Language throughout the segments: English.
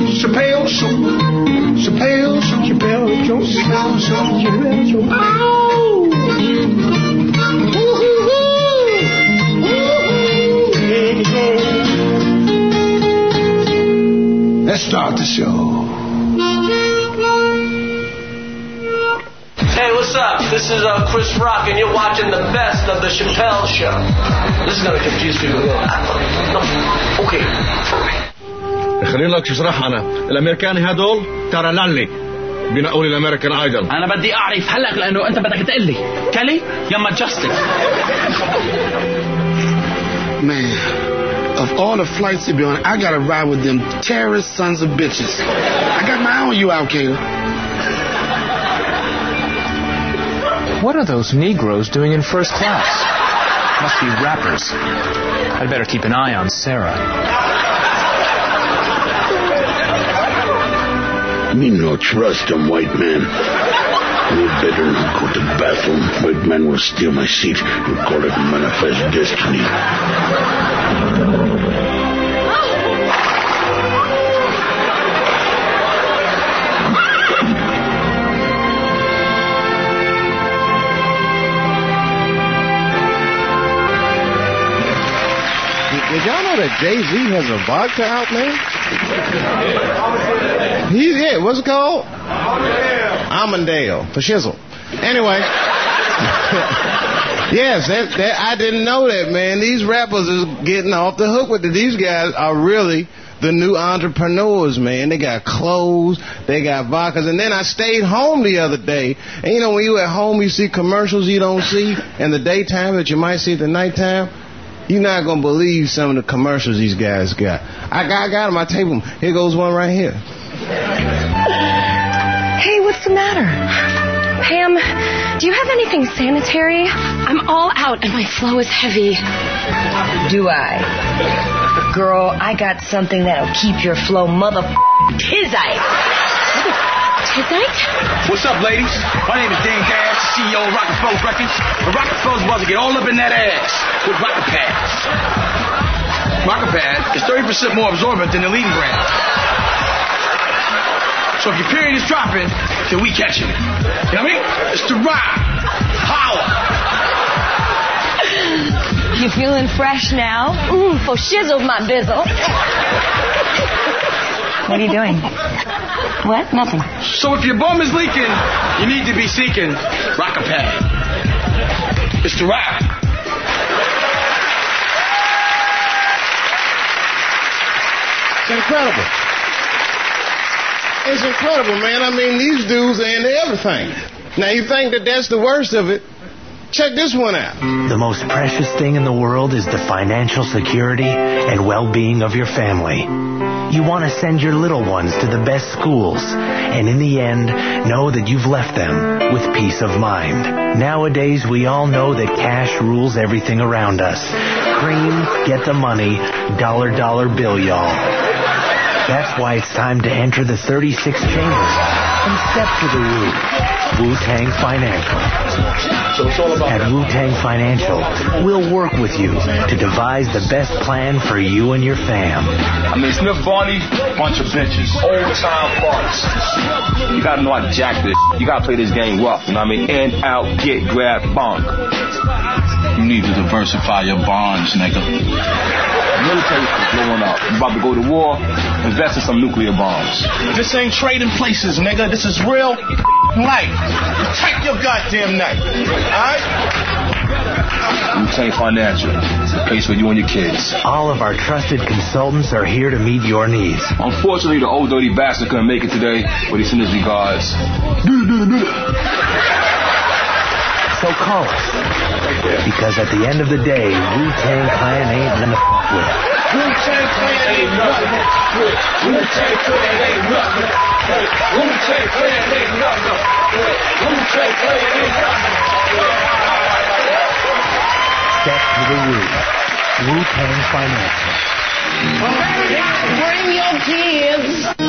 Chappelle Show. Chappelle Show. Chappelle Show. Chappelle Show. Chappelle Show. Oh! Let's start the show. Hey, what's up? This is Chris Rock, and you're watching the best of the Chappelle Show. This is gonna confuse people. No. Okay. خليني لك اشرح انا الامريكان هدول ترى لالي بنقول الامريكان ايدل. انا بدي اعرف هلا لانه انت بدك تقول لي كالي يا ماجستيك. Man, of all the flights to be on, I gotta ride with them terrorist sons of bitches. I got my eye on you, Al-Qaeda. What are those Negroes doing in first class? Must be rappers. I'd better keep an eye on Sarah. Me no trust them white men. We better not go to the bathroom. White men will steal my seat. We call it manifest destiny. Did y'all know that Jay-Z has a vodka out, man? Yeah, what's it called? Almondale. For shizzle. Anyway. Yes, I didn't know that, man. These rappers is getting off the hook with it. These guys are really the new entrepreneurs, man. They got clothes, they got vodkas. And then I stayed home the other day. And you know, when you at home, you see commercials you don't see in the daytime that you might see at the nighttime. You're not going to believe some of the commercials these guys got. I got them. I tape them. Here goes one right here. Hey, what's the matter? Pam, do you have anything sanitary? I'm all out and my flow is heavy. Do I? Girl, I got something that'll keep your flow tizite. Tizite? What's up, ladies? My name is Dan Gash, CEO of Rockefeller Records. And Rockefeller's about to get all up in that ass with Rocket Pads. Rocket Pad is 30% more absorbent than the leading brand. So if your period is dropping, then we catch it. You know what I mean? It's the rock. Holla. You feeling fresh now? For shizzle, my bizzle. What are you doing? What? Nothing. So if your bum is leaking, you need to be seeking Rocket Pad. It's the rock. It's incredible. It's incredible, man. I mean, these dudes are into everything. Now, you think that that's the worst of it? Check this one out. The most precious thing in the world is the financial security and well-being of your family. You want to send your little ones to the best schools, and in the end, know that you've left them with peace of mind. Nowadays, we all know that cash rules everything around us. Cream, get the money, dollar bill, y'all. That's why it's time to enter the 36 chambers and step to the Wu. Wu-Tang Financial. At Wu-Tang Financial, we'll work with you to devise the best plan for you and your fam. I mean, Smith Barney, bunch of bitches, old-time farts. You gotta know how to jack this. You gotta play this game rough, you know what I mean? In, out, get, grab, bonk. You need to diversify your bonds, nigga. Military is blowing up. You about to go to war, invest in some nuclear bombs. This ain't trading places, nigga. This is real life. Protect your goddamn neck. Alright? Wu-Tang Financial. Place for you and your kids. All of our trusted consultants are here to meet your needs. Unfortunately, the old dirty bastard couldn't make it today, but he sent his regards. So call us. Because at the end of the day, Wu-Tang Clan ain't gonna f*** with. Wu-Tang Clan ain't nothing. Wu-Tang Clan ain't nothing. Wu-Tang Clan ain't nothing. Wu-Tang Clan ain't nothing. Step to the Wu. Wu-Tang Financial. Bring your kids.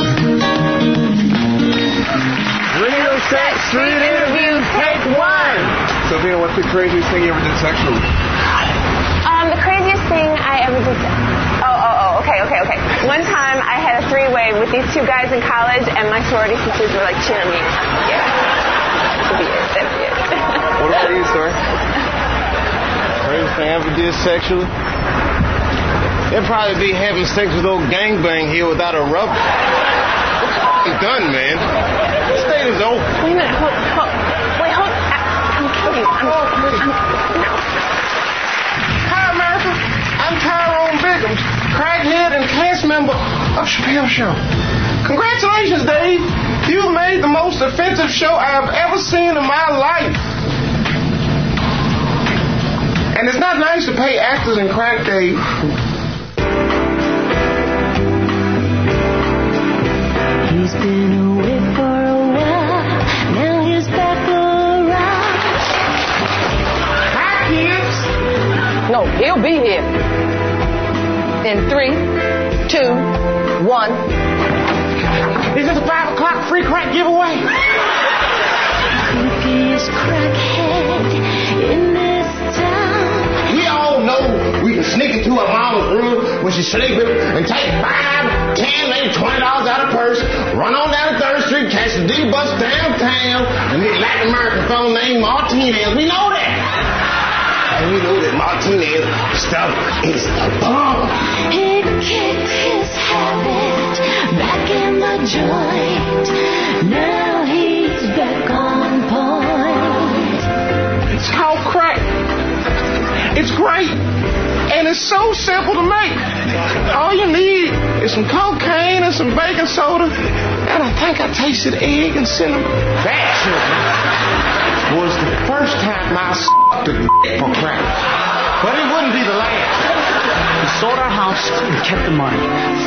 Radio Set Street Interview, take one. Sylvia, what's the craziest thing you ever did sexually? The craziest thing I ever did. Oh, okay. One time I had a three-way with these two guys in college, and my sorority sisters were like cheering me. Yeah. That'd be it. What about you, sir? First thing I ever did sexually? They'd probably be having sex with old gangbang here without a rubber. It's done, man. This state is over. Wait a minute. Hold. I'm kidding. No. Hi, America. I'm Tyrone Biggums, crackhead and cast member of Chappelle Show. Congratulations, Dave. You've made the most offensive show I've ever seen in my life. And it's not nice to pay actors in crack, Dave. He's been away for a while. Now he's back around. Hi, kids. No, he'll be here. In 3, 2, 1. Is this a 5 o'clock free crack giveaway? Creepiest crackhead in this town. We all know we can sneak into a mama's room when she's sleeping and take $5, $10, maybe $20 out of her purse, run on down to 3rd Street, catch the D bus downtown, and get Latin American phone named Martinez. We know that. And we know that Martinez stuff is a bomb. He kicked his habit back in the joint. Now he's back on point. It's called crack. It's great. And it's so simple to make. All you need is some cocaine and some baking soda. And I think I tasted egg and cinnamon. That was the first time I sucked a dick for crack. But it wouldn't be the last. He sold our house and kept the money.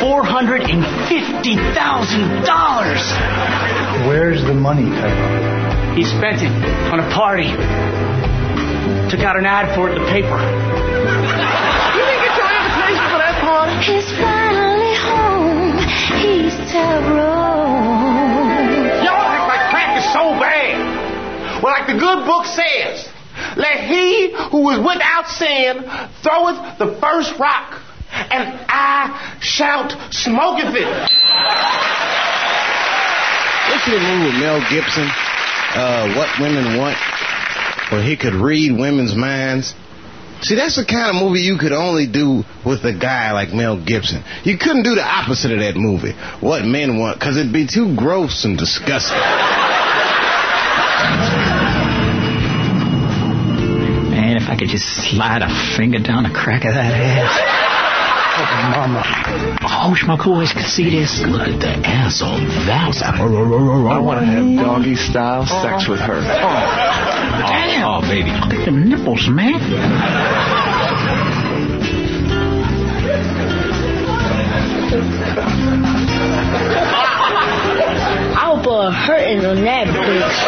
$450,000. Where's the money, Tyrone? He spent it on a party. Took out an ad for it in the paper. You didn't get your invitation for that party? He's finally home. He's Tyrone. Y'all act like crack is so bad. Well, like the good book says, let he who is without sin throweth the first rock, and I shalt smoketh it. Listen to the movie with Mel Gibson, What Women Want, where he could read women's minds. See, that's the kind of movie you could only do with a guy like Mel Gibson. You couldn't do the opposite of that movie, What Men Want, because it'd be too gross and disgusting. Man, if I could just slide a finger down the crack of that ass. Oh, mama. I wish my boys could see this. Look at the ass on that. I want to have doggy style sex with her. Damn. Oh, baby. Look at them nipples, man. I'll put a hurting on that bitch.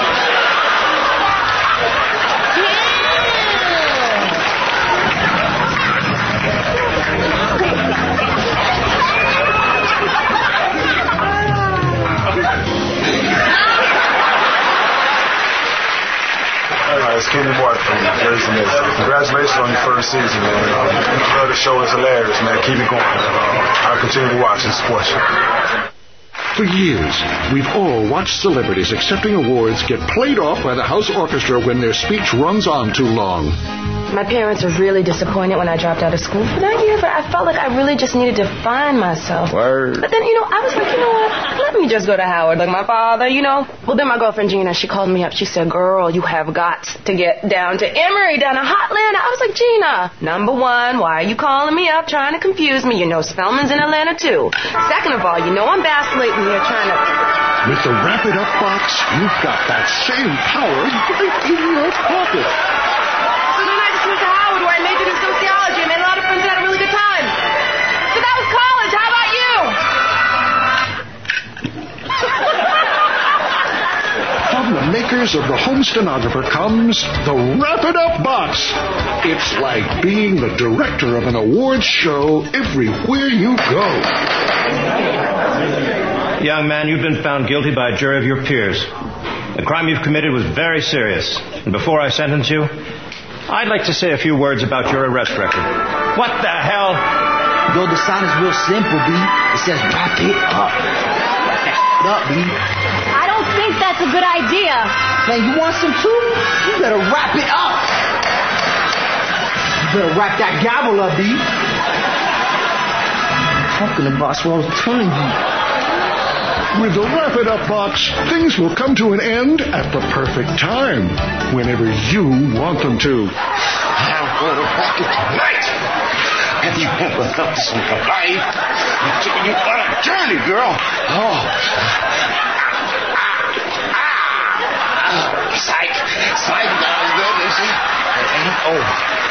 It's Kenny Moore from Jersey Mixed. Congratulations on your first season, man. The show is hilarious, man. Keep it going. I'll continue to watch and support you. For years, we've all watched celebrities accepting awards get played off by the house orchestra when their speech runs on too long. My parents were really disappointed when I dropped out of school for that year, but I felt like I really just needed to find myself. Word. But then, I was like, you know what? Let me just go to Howard like my father, Well, then my girlfriend Gina, she called me up. She said, girl, you have got to get down to Emory, down to Hotlanta. I was like, Gina, number one, why are you calling me up trying to confuse me? Spellman's in Atlanta, too. Second of all, I'm vacillating here trying to... With the Wrap It Up box, you've got that same power right in your pocket. So then I just went to Howard where I majored in sociology and made a lot of friends and had a really good time. So that was college. How about you? From the makers of the Home Stenographer comes the Wrap It Up box. It's like being the director of an awards show everywhere you go. Young man, you've been found guilty by a jury of your peers. The crime you've committed was very serious. And before I sentence you, I'd like to say a few words about your arrest record. What the hell? Though the sign is real simple, B. It says wrap it up. Wrap that shit up, B. I don't think that's a good idea. Man, you want some too? You better wrap it up. You better wrap that gavel up, B. Talking about what I was telling you. With the Wrap It Up box, things will come to an end at the perfect time, whenever you want them to. I'm going to rock it tonight. Have you ever felt this in your life? I'm taking you on a journey, girl. Oh. Psych. That was good, you see? Oh.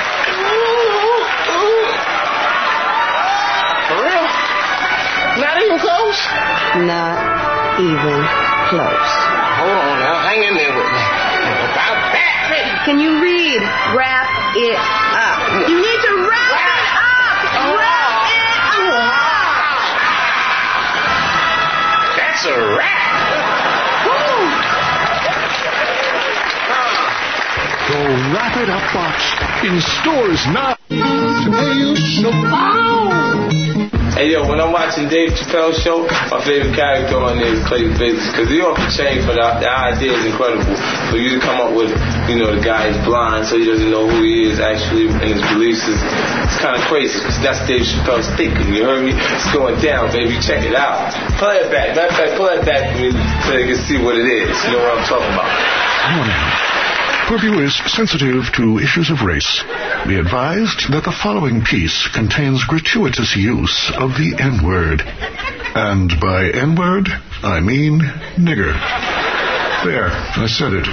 For real? Not even close? Not even close. Hold on now. Hang in there with me. About that. Can you read? Wrap it up. You need to wrap it up. Wrap it up. That's a wrap. The Wrap It Up box in stores now. Hey, yo, when I'm watching Dave Chappelle's show, my favorite character on there is Clayton Bigsby, because he off the chain for the idea is incredible. For you to come up with, the guy is blind, so he doesn't know who he is actually, and his beliefs it's kind of crazy, because that's Dave Chappelle's thinking, you heard me? It's going down, baby, check it out. Play it back. Matter of fact, pull that back for me so you can see what it is. You know what I'm talking about. For viewers sensitive to issues of race, be advised that the following piece contains gratuitous use of the N-word. And by N-word, I mean nigger. There, I said it.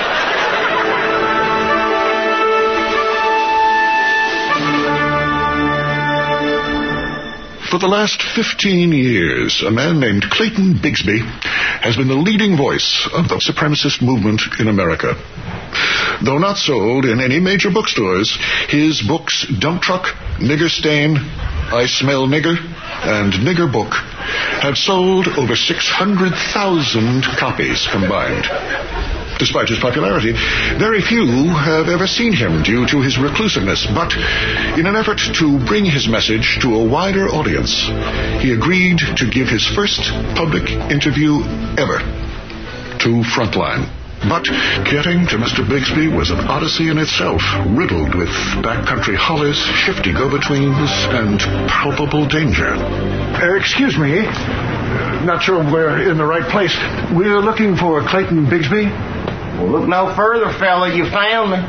For the last 15 years, a man named Clayton Bigsby has been the leading voice of the supremacist movement in America. Though not sold in any major bookstores, his books Dump Truck, Nigger Stain, I Smell Nigger, and Nigger Book have sold over 600,000 copies combined. Despite his popularity, very few have ever seen him due to his reclusiveness, but in an effort to bring his message to a wider audience, he agreed to give his first public interview ever to Frontline. But getting to Mr. Bigsby was an odyssey in itself, riddled with backcountry hollers, shifty go-betweens, and palpable danger. Excuse me. Not sure we're in the right place. We're looking for Clayton Bigsby. Well, look no further, fella. You found me.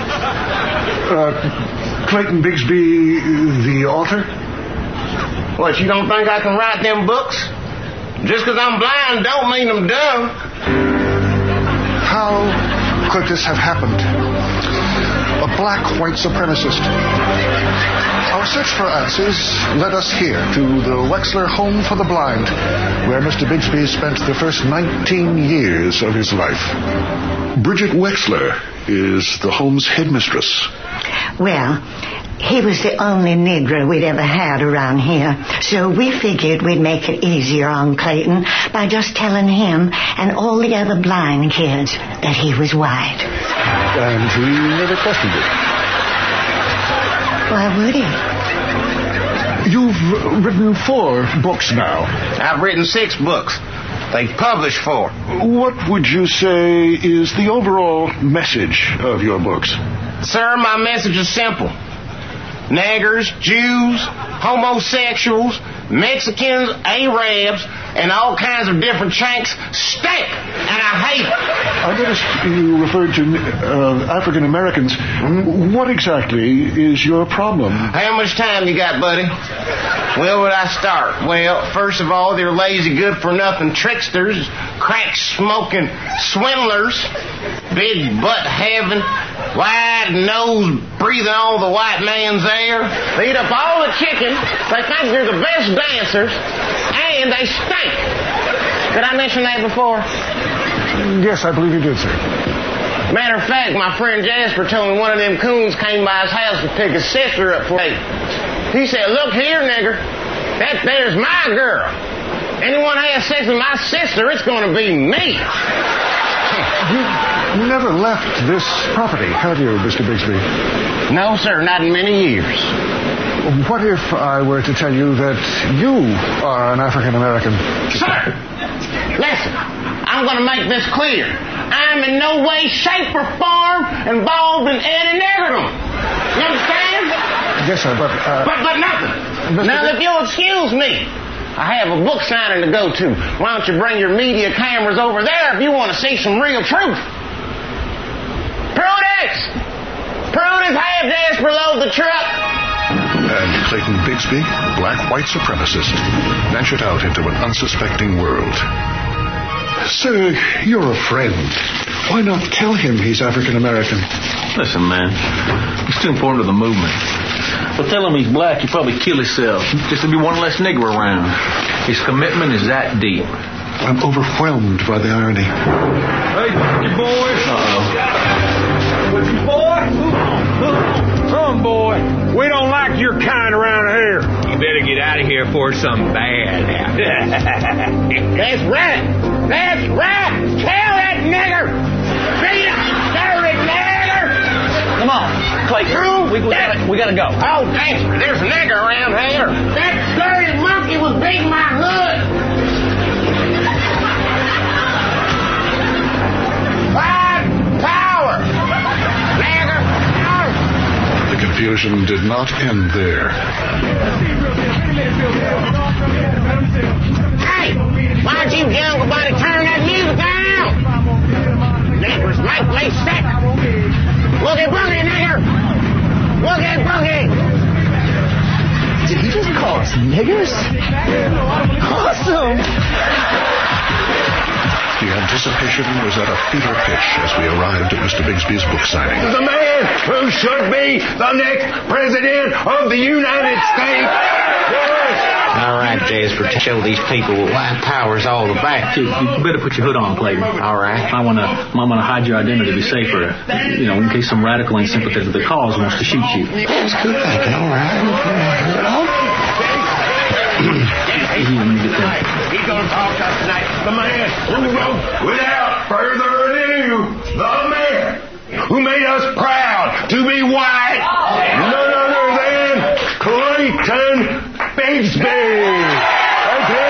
Clayton Bigsby, the author? What, you don't think I can write them books? Just because I'm blind don't mean I'm dumb. How could this have happened? A black white supremacist. Our search for answers led us here to the Wexler Home for the Blind, where Mr. Bigsby spent the first 19 years of his life. Bridget Wexler is the home's headmistress. Well, he was the only Negro we'd ever had around here, so we figured we'd make it easier on Clayton by just telling him and all the other blind kids that he was white. And he never questioned it. Why would he? You've written 4 books now. I've written 6 books. They published 4. What would you say is the overall message of your books? Sir, my message is simple. Niggers, Jews, homosexuals, Mexicans, Arabs, and all kinds of different chanks stink, and I hate it. I noticed you referred to African Americans. Mm-hmm. What exactly is your problem? How much time you got, buddy? Where would I start? Well, first of all, they're lazy, good-for-nothing tricksters, crack-smoking swindlers, big butt having, wide nose breathing all the white man's air. They eat up all the chicken. They think they're the best dancers, and they stink. Did I mention that before? Yes, I believe you did, sir. Matter of fact, my friend Jasper told me one of them coons came by his house to pick his sister up for me. He said, "Look here, nigger, that there's my girl. Anyone has sex with my sister, it's going to be me." You never left this property, have you, Mr. Bigsby? No, sir, not in many years. What if I were to tell you that you are an African American? Sir, listen, I'm going to make this clear. I'm in no way, shape, or form involved in any niggerdom. You understand? Yes, sir, but... But nothing. Now, if you'll excuse me, I have a book signing to go to. Why don't you bring your media cameras over there if you want to see some real truth? Prudence! Prudence, have this below the truck. And Clayton Bigsby, black white supremacist, ventured out into an unsuspecting world. Sir, you're a friend. Why not tell him he's African American? Listen, man, it's too important to the movement. But tell him he's black, he'd probably kill himself. Just to be one less nigger around. His commitment is that deep. I'm overwhelmed by the irony. Hey, you boy. What you boy? Come, boy. We don't like your kind around here. You better get out of here before something bad happens. That's right. That's right. Tell that nigger. Beat it, dirty nigger. Come on, Clayton. We gotta go. Oh, damn. There's a nigger around here. That dirty monkey was beating my hood. White power. Nigger power. The confusion did not end there. Hey, why don't you young buddy turn that music down? Niggers make me sick. Look at Boogie, nigger. Look at Boogie. Did he just call us niggers? Awesome. The anticipation was at a fever pitch as we arrived at Mr. Bigsby's book signing. The man who should be the next president of the United States. All right, Jasper, show these people what white power's all about. You better put your hood on, Clayton. All right. I want to hide your identity to be safer. In case some radical insympathetic to the cause wants to shoot you. That's good thinking. All right. He's going to talk to us tonight. The man who wrote, without further ado, the man who made us proud to be white. None other than Clayton Bigsby. Okay.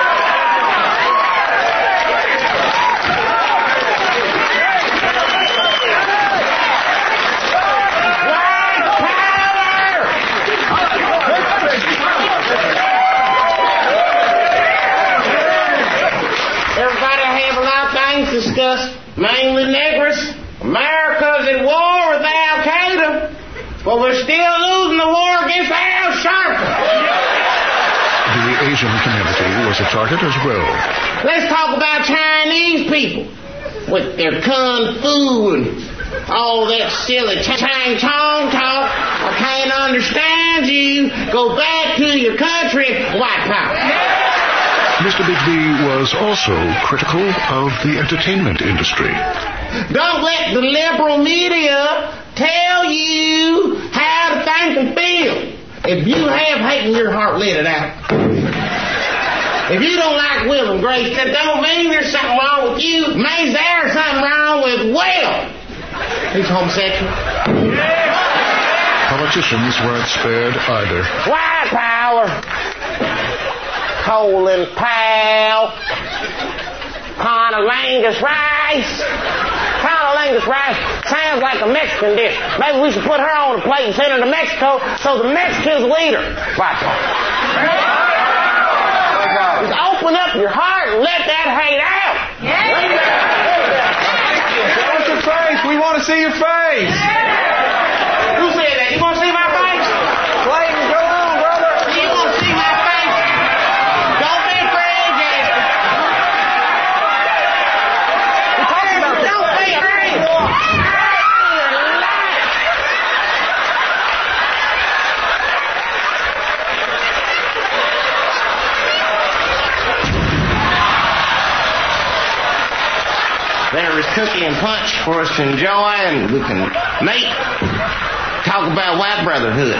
Discussed, mainly niggers. America's at war with Al-Qaeda, but we're still losing the war against Al Sharpton. The Asian community was a target as well. Let's talk about Chinese people with their kung fu and all that silly Chang Chong talk. I can't understand you. Go back to your country, white power. Mr. Bigsby was also critical of the entertainment industry. Don't let the liberal media tell you how to think and feel. If you have hate in your heart, let it out. If you don't like Will and Grace, that don't mean there's something wrong with you. It means there's something wrong with Will. He's homosexual. Politicians weren't spared either. White power. Colin Powell, Conolingus rice. Conolingus rice sounds like a Mexican dish. Maybe we should put her on a plate and send her to Mexico so the Mexicans will eat her. Right. Just open up your heart and let that hate out. Show us your face. We want to see your face. Who said that? You want to see my face? Clayton, go on, brother. You want to see my face? There is cookie and punch for us to enjoy, and we can meet, talk about white brotherhood.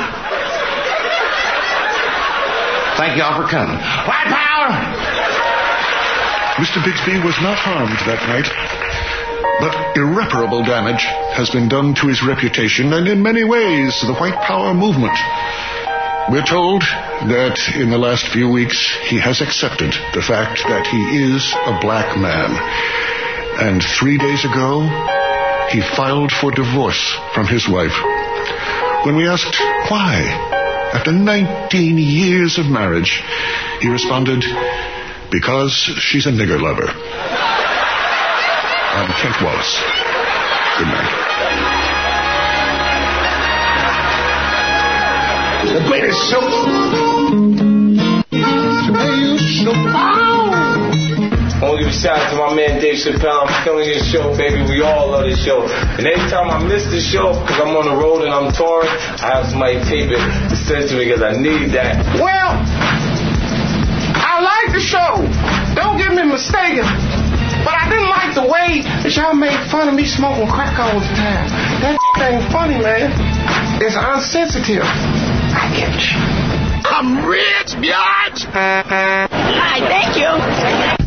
Thank y'all for coming. White power! Mr. Bigsby was not harmed that night. But irreparable damage has been done to his reputation and in many ways the white power movement. We're told that in the last few weeks he has accepted the fact that he is a black man. And 3 days ago, he filed for divorce from his wife. When we asked why, after 19 years of marriage, he responded, because she's a nigger lover. I'm Kent Wallace. Good night. The greatest show. I want to give a shout out to my man Dave Chappelle. I'm killing your show, baby. We all love this show. And every time I miss the show, because I'm on the road and I'm touring, I have somebody tape it to send to me because I need that. Well, I like the show. Don't get me mistaken. But I didn't like the way that y'all made fun of me smoking crack all the time. That ain't funny, man. It's unsensitive. I get you. I'm rich, biatch. Hi, thank you.